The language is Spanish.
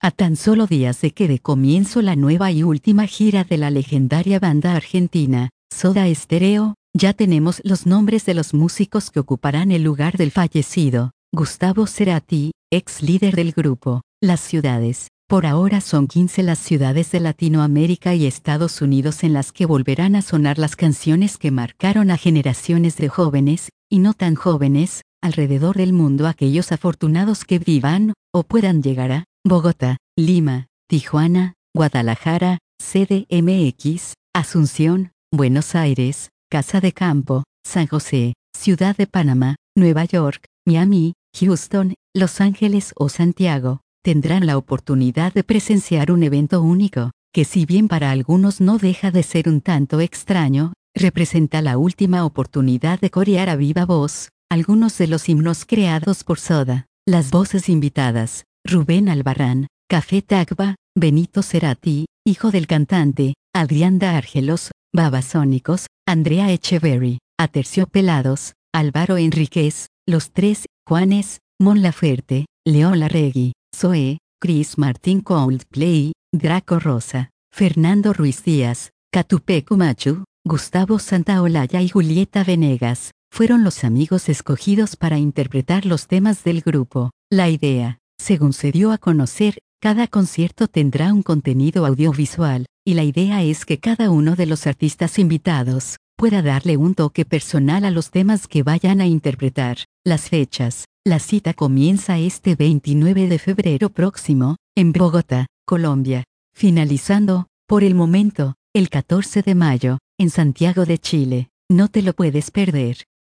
A tan solo días de que dé comienzo la nueva y última gira de la legendaria banda argentina, Soda Stereo, ya tenemos los nombres de los músicos que ocuparán el lugar del fallecido Gustavo Cerati, ex líder del grupo. Las ciudades. Por ahora son 15 las ciudades de Latinoamérica y Estados Unidos en las que volverán a sonar las canciones que marcaron a generaciones de jóvenes, y no tan jóvenes, alrededor del mundo. Aquellos afortunados que vivan, o puedan llegar a Bogotá, Lima, Tijuana, Guadalajara, CDMX, Asunción, Buenos Aires, Casa de Campo, San José, Ciudad de Panamá, Nueva York, Miami, Houston, Los Ángeles o Santiago, tendrán la oportunidad de presenciar un evento único, que si bien para algunos no deja de ser un tanto extraño, representa la última oportunidad de corear a viva voz algunos de los himnos creados por Soda. Las voces invitadas: Rubén Albarrán, Café Tacuba, Benito Cerati, hijo del cantante, Adrián Dárgelos, Babasónicos, Andrea Echeverry, Aterciopelados, Álvaro Enríquez, Los Tres, Juanes, Mon Laferte, León Larregui, Zoé, Chris Martin, Coldplay, Draco Rosa, Fernando Ruiz Díaz, Catupecu Machu, Gustavo Santaolalla y Julieta Venegas, fueron los amigos escogidos para interpretar los temas del grupo. La idea, según se dio a conocer, cada concierto tendrá un contenido audiovisual, y la idea es que cada uno de los artistas invitados pueda darle un toque personal a los temas que vayan a interpretar. Las fechas. La cita comienza este 29 de febrero próximo, en Bogotá, Colombia, finalizando, por el momento, el 14 de mayo, en Santiago de Chile. No te lo puedes perder.